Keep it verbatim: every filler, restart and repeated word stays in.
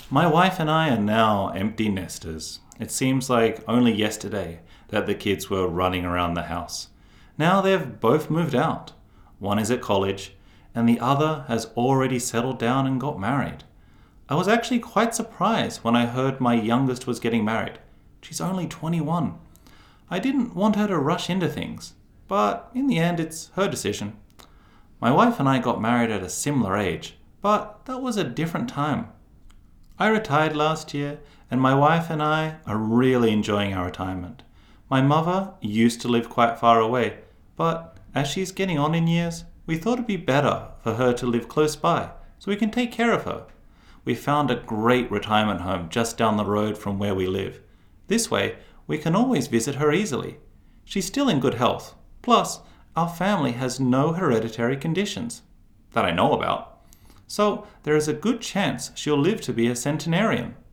My wife and I are now empty nesters. It seems like only yesterday that the kids were running around the house. Now they've both moved out. One is at college, and the other has already settled down and got married. I was actually quite surprised when I heard my youngest was getting married. She's only twenty-one. I didn't want her to rush into things, but in the end it's her decision. My wife and I got married at a similar age, but that was a different time. I retired last year, and my wife and I are really enjoying our retirement. My mother used to live quite far away, but as she's getting on in years, we thought it'd be better for her to live close by so we can take care of her. We found a great retirement home just down the road from where we live. This way, we can always visit her easily. She's still in good health. Plus, our family has no hereditary conditions that I know about. So there is a good chance she'll live to be a centenarian.